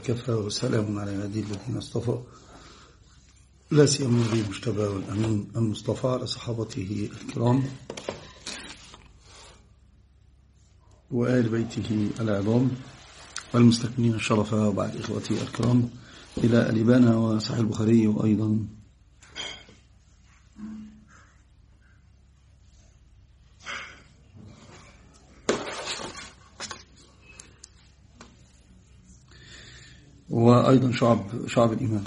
وكفى وسلام على عباده الذين اصطفى لا سيما النبي المجتبى والأمين المصطفى على صحابته الكرام وآل بيته العظام والمستكملين الشرف. وبعد إخوتي الكرام إلى الإبانة وصحيح البخاري وأيضا شعب الإيمان.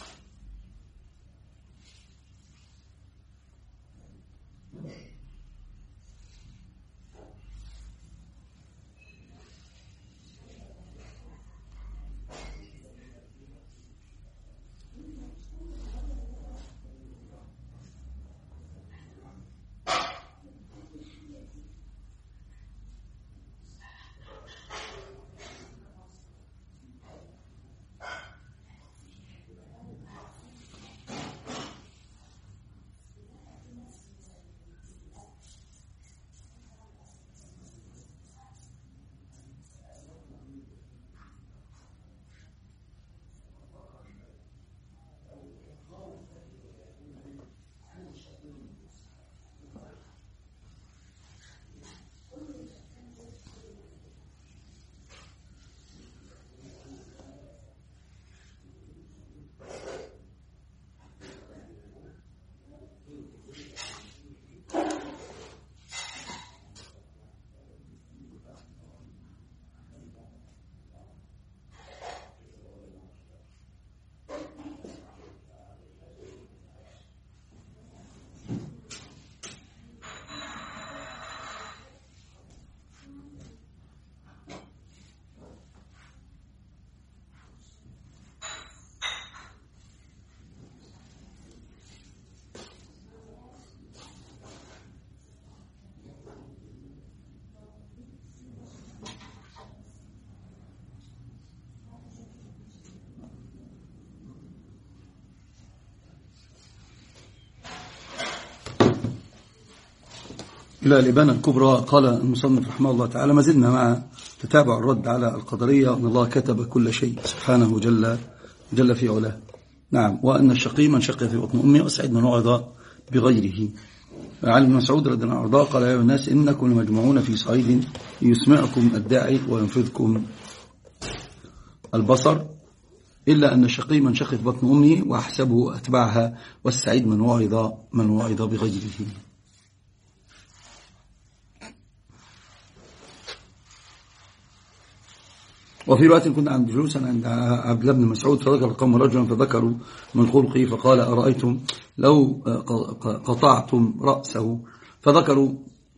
إلى الإبانة الكبرى. قال المصنف رحمه الله تعالى: ما زلنا مع تتابع الرد على القدرية أن الله كتب كل شيء سبحانه جل في علاه. نعم، وأن الشقي من شقي في بطن أمه والسعيد من وعظ بغيره. عن ابن مسعود رضي الله عنه قال: يا أيها الناس إنكم لمجموعون في صعيد يسمعكم الداعي وينفذكم البصر، إلا أن الشقي من شقي في بطن أمه وأحسبه أتبعها، والسعيد من وعظ بغيره. وفي رواية كنا عند جلوسا عند عبد الله بن مسعود فذكر القوم رجلا فذكروا من خلقه فقال: أرأيتم لو قطعتم رأسه؟ فذكروا: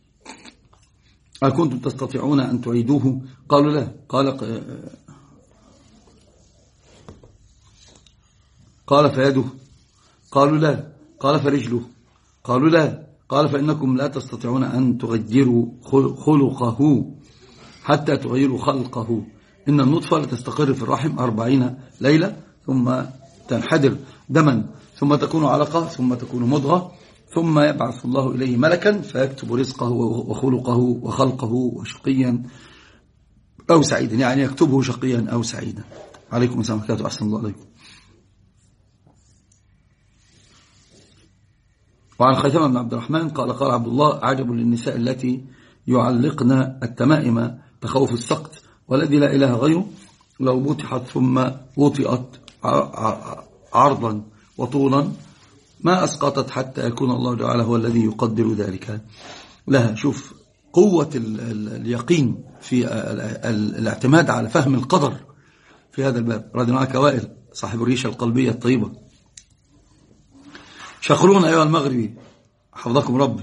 هل كنتم تستطيعون أن تعيدوه؟ قالوا: لا. قال فيده؟ قالوا: لا. قال فرجله؟ قالوا: لا. قال فإنكم لا تستطيعون أن تغيروا خلقه حتى تغيروا خلقه. إن النطفة لتستقر في الرحم 40 ليلة ثم تنحدر دما ثم تكون علقة ثم تكون مضغة ثم يبعث الله إليه ملكا فيكتب رزقه وخلقه وخلقه وشقيا أو سعيدا، يعني يكتبه شقيا أو سعيدا. عليكم السلام عليكم. أحسن الله عليكم. وعن خيثمة بن عبد الرحمن قال: قال عبد الله: عجب للنساء التي يعلقن التمائم تخوف السقط، والذي لا إله غيره لو بطحت ثم وطئت عرضا وطولا ما أسقطت حتى يكون الله تعالى هو الذي يقدر ذلك لها. شوف قوة اليقين في الاعتماد على فهم القدر في هذا الباب. رضي الله عنك وائل صاحب الريشة القلبية الطيبة. شخرون أيها المغربي حفظكم ربي.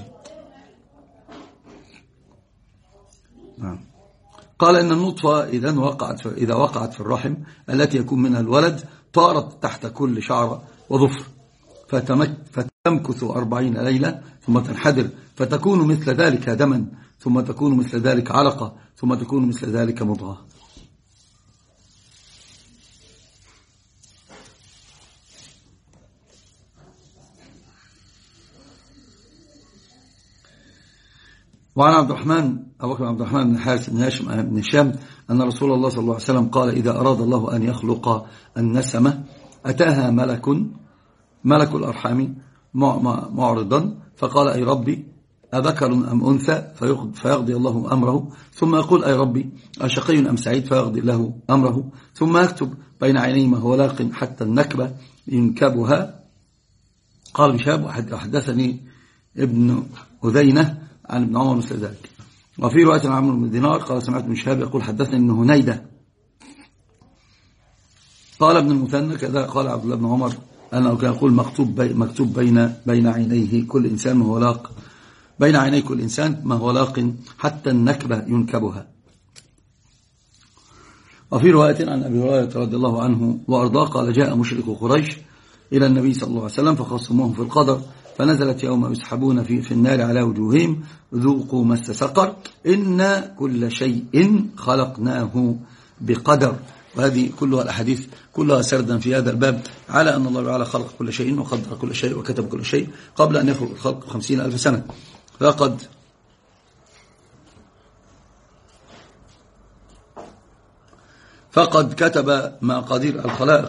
نعم. قال: إن النطفة إذا وقعت في الرحم التي يكون منها الولد طارت تحت كل شعر وظفر فتمكث 40 ليلة ثم تنحدر فتكون مثل ذلك دما ثم تكون مثل ذلك علقة ثم تكون مثل ذلك مضغة. وعن عبد الرحمن أبو بكر بن عبد الرحمن بن الحارث بن هاشم بن هشام أن رسول الله صلى الله عليه وسلم قال: إذا أراد الله أن يخلق النسمة أتاها ملك الأرحام معرضا فقال: أي ربي أذكر أم أنثى؟ فيقضي الله أمره، ثم يقول: أي ربي أشقي أم سعيد؟ فيقضي له أمره، ثم يكتب بين عينيه ما هو لاق حتى النكبة ينكبها. قال ابن شهاب: وحدثني ابن أذينة عن ابن عمر مثل ذلك. وفي رواية عن عمرو بن دينار قال: سمعت ابن شهاب يقول: حدثني ابن هنيدة. قال ابن المثنى كذا قال عبد الله بن عمر أنه كان يقول: مكتوب بين عينيه كل إنسان ما هو لاق، بين عيني كل إنسان ما هو لاق حتى النكبة ينكبها. وفي رواية عن أبي هريرة رضي الله عنه وأرضاه قال: جاء مشرك قريش إلى النبي صلى الله عليه وسلم فخصموه في القدر، فنزلت يوم يسحبون في النار على وجوههم: ذوقوا مس سقر، إن كل شيء خلقناه بقدر. وهذه كلها الأحاديث كلها سردا في هذا الباب على أن الله تعالى خلق كل شيء وقدر كل شيء وكتب كل شيء قبل أن يخلق الخلق 50,000 سنة. فقد كتب مقادير الخلائق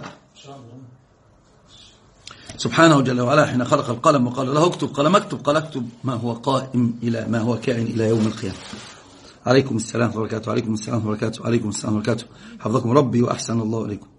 سبحانه جل وعلا حين خلق القلم وقال له اكتب، قال ما اكتب؟ قال اكتب ما هو قائم إلى ما هو كائن إلى يوم القيامة. عليكم السلام وبركاته. عليكم السلام وبركاته. عليكم السلام وبركاته. حفظكم ربي وأحسن الله إليكم.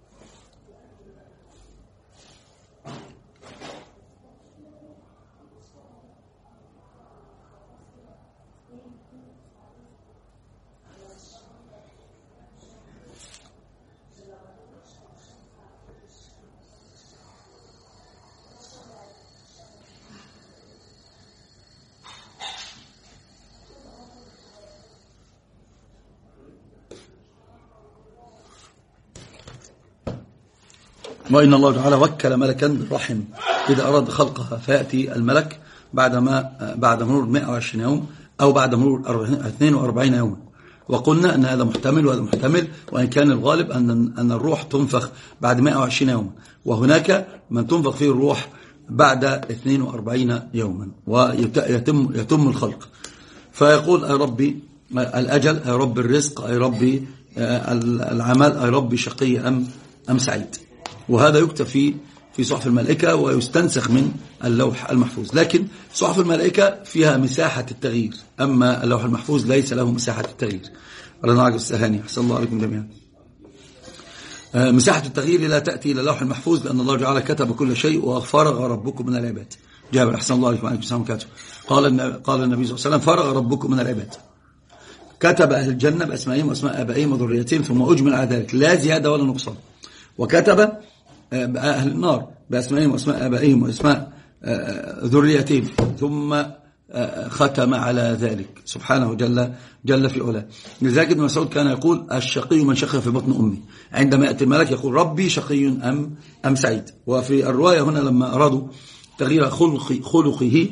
وإن الله تعالى وكل ملكا بالرحم إذا أراد خلقها، فيأتي الملك بعد مرور 120 يوم أو بعد مرور 42 يوما. وقلنا أن هذا محتمل وهذا محتمل، وإن كان الغالب أن الروح تنفخ بعد 120 يوما، وهناك من تنفخ فيه الروح بعد 42 يوما ويتم الخلق. فيقول: أي ربي الأجل، أي ربي الرزق، أي ربي العمل، أي ربي شقي أم سعيد. وهذا يكتب في صحف الملائكة ويستنسخ من اللوح المحفوظ. لكن صحف الملائكة فيها مساحة التغيير، أما اللوح المحفوظ ليس له مساحة التغيير. ربنا يعجز السهاني. أحسن الله عليكم جميعا. مساحة التغيير لا تأتي إلى اللوح المحفوظ، لأن الله تعالى كتب كل شيء وفرغ ربكم من العباد. جابر: أحسن الله عليكم وعليكم السلام وبركاته. قال النبي صلى الله عليه وسلم: فرغ ربكم من العباد، كتب أهل الجنة بأسمائهم وأسماء آبائهم وذريتهم ثم أجمل على ذلك لا زيادة ولا نقصان، وكتب أهل النار بأسمائهم وأسماء آبائهم وأسماء ذريتهم ثم ختم على ذلك سبحانه جل في علاه. لذلك ابن مسعود كان يقول: الشقي من شقي في بطن أمي. عندما يأتي الملك يقول: ربي شقي أم سعيد. وفي الرواية هنا لما أرادوا تغيير خلقه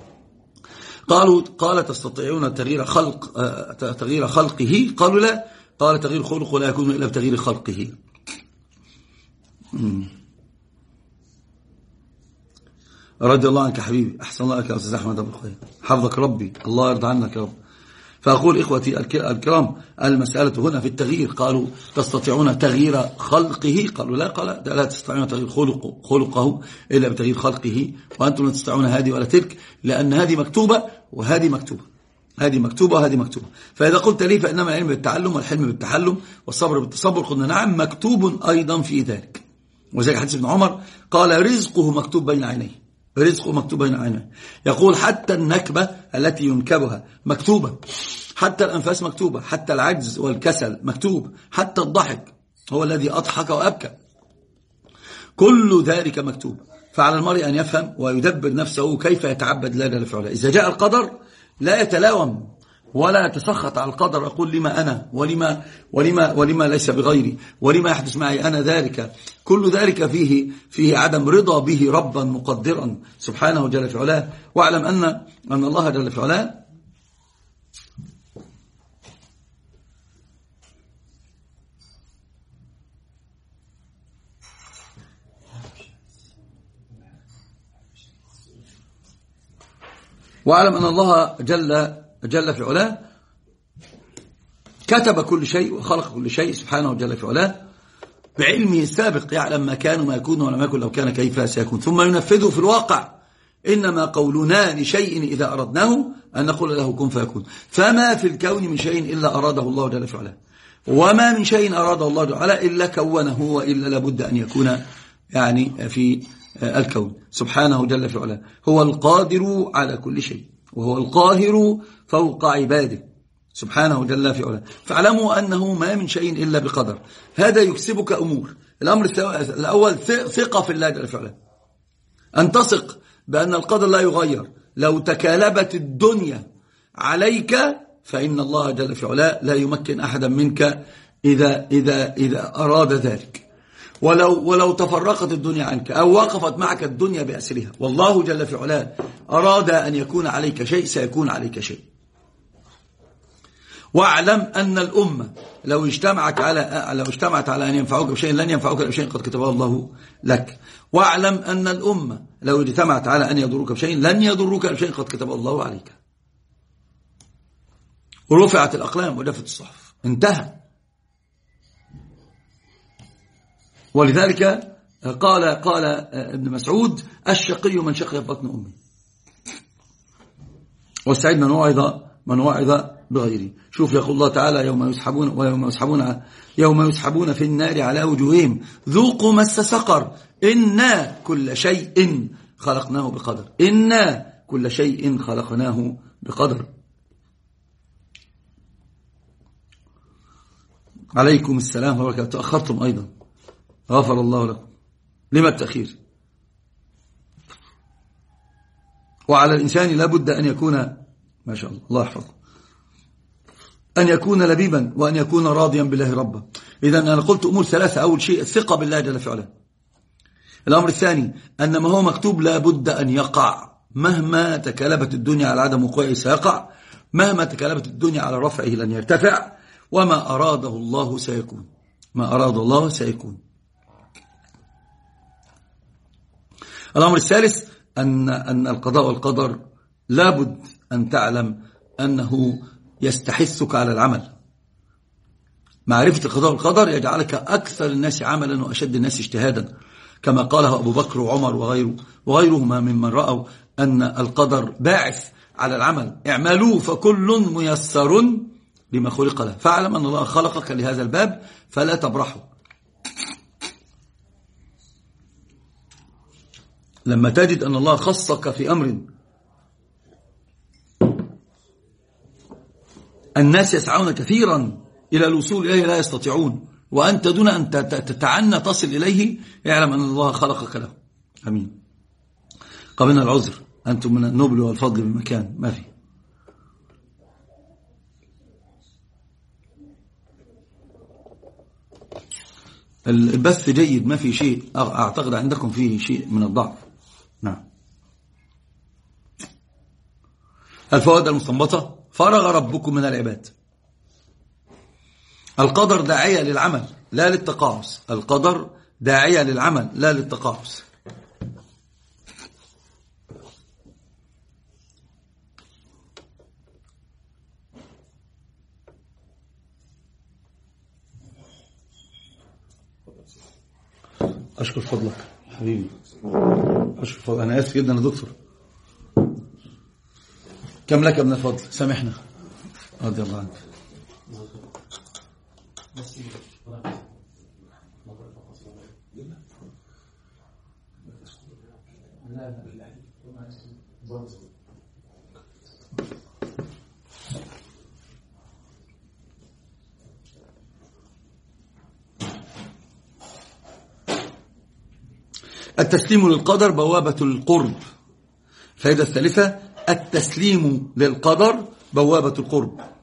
قال: تستطيعون تغيير خلقه؟ قالوا: لا. قال: تغيير خلقه لا يكون إلا بتغيير خلقه. رضي الله عنك حبيبي. أحسن الله لك يا أستاذ أحمد أبو الخير. حفظك ربي، الله يرضى عنك يا رب. فأقول إخوتي الكرام: المسألة هنا في التغيير. قالوا: تستطيعون تغيير خلقه؟ قالوا: لا. قال: لا تستطيعون تغيير خلقه إلا بتغيير خلقه، وأنتم لا تستطيعون هذه ولا تلك، لأن هذه مكتوبة وهذه مكتوبة، هذه مكتوبة وهذه مكتوبة. فإذا قلت لي فإنما العلم بالتعلم والحلم بالتحلم والصبر بالتصبر، قلنا: نعم، مكتوب أيضا في ذلك. وزي حديث ابن عمر قال: رزقه مكتوب بين عينيه، رزقه مكتوب بين عينيه. يقول: حتى النكبة التي ينكبها مكتوبة، حتى الأنفاس مكتوبة، حتى العجز والكسل مكتوب، حتى الضحك هو الذي أضحك وأبكى، كل ذلك مكتوب. فعلى المرء أن يفهم ويدبر نفسه كيف يتعبد الله جل في علاه. إذا جاء القدر لا يتلاوم ولا يتسخط على القدر، يقول: لما أنا ولما ليس بغيري، ولما يحدث معي أنا ذلك. كل ذلك فيه عدم رضا به ربا مقدرا سبحانه جل في علاه. واعلم أن الله جل في علاه واعلم أن الله جل في علاه كتب كل شيء وخلق كل شيء سبحانه جل في علاه بعلمه السابق، يعلم ما كان وما يكون ولم يكن لو كان كيف سيكون، ثم ينفذه في الواقع. إنما قولنا لشيء إذا أردناه أن نقول له كن فيكون. فما في الكون من شيء إلا أراده الله جل في علاه، وما من شيء أراده الله جل وعلا إلا كونه، وإلا لابد أن يكون يعني في الكون سبحانه جل في علاه. هو القادر على كل شيء، وهو القاهر فوق عباده سبحانه جل في علاه. فاعلموا أنه ما من شيء إلا بقدر. هذا يكسبك أمور. الأمر الأول ثقة في الله جل في علاه، أن تثق بأن القدر لا يغير. لو تكالبت الدنيا عليك فإن الله جل في علاه لا يمكن أحدا منك إذا أراد ذلك. ولو تفرقت الدنيا عنك أو وقفت معك الدنيا بأسرها، والله جل في علاه أراد أن يكون عليك شيء سيكون عليك شيء. واعلم أن الأمة لو اجتمعت على أن ينفعوك بشيء لن ينفعوك بشيء قد كتبه الله لك. واعلم أن الأمة لو اجتمعت على أن يضروك بشيء لن يضروك بشيء قد كتبه الله عليك. ورفعت الأقلام وجفت الصحف، انتهى. ولذلك قال ابن مسعود: الشقي من شقي في بطن أمي، والسعيد من وعظ بغيره. شوف يقول الله تعالى: يوم يسحبون في النار على وجوههم ذوقوا مس سقر إنا كل شيء خلقناه بقدر. إنا كل شيء خلقناه بقدر. عليكم السلام ورحمة الله. تأخرتم أيضا، غفر الله لكم. لما التأخير؟ وعلى الإنسان لابد أن يكون، ما شاء الله يحفظه، أن يكون لبيبا وأن يكون راضيا بالله ربا. إذن أنا قلت أمور ثلاثة. أول شيء الثقة بالله جل في علاه. الأمر الثاني أن ما هو مكتوب لابد أن يقع، مهما تكالبت الدنيا على عدم وقوعه سيقع، مهما تكالبت الدنيا على رفعه لن يرتفع، وما أراده الله سيكون. ما أراد الله سيكون. الأمر الثالث أن القضاء والقدر لابد أن تعلم أنه يستحثك على العمل. معرفة القضاء والقدر يجعلك أكثر الناس عملا وأشد الناس اجتهادا، كما قاله أبو بكر وعمر وغيرهما ممن رأوا أن القدر باعث على العمل. اعملوا فكل ميسر لما خلق له. فاعلم أن الله خلقك لهذا الباب فلا تبرحه. لما تجد أن الله خصك في أمر الناس يسعون كثيرا إلى الوصول إليه لا يستطيعون، وأنت دون أن تتعنى تصل إليه، اعلم أن الله خلقك له. أمين. قبلنا العذر، أنتم من النبل والفضل بمكان ما في. البث جيد، ما في شيء أعتقد عندكم فيه شيء من الضعف. نعم. الفوائد المستنبطة: فرغ ربكم من العباد. القدر داعية للعمل لا للتقاعس. القدر داعية للعمل لا للتقاعس. أشكر فضلك حبيبي، أشكر فضلك. أنا آسف جدا يا دكتور. كم لك من الفضل؟ سامحنا رضي الله عنك. التسليم للقدر بوابة القرب. الفائدة الثالثة: التسليم للقدر بوابة القرب.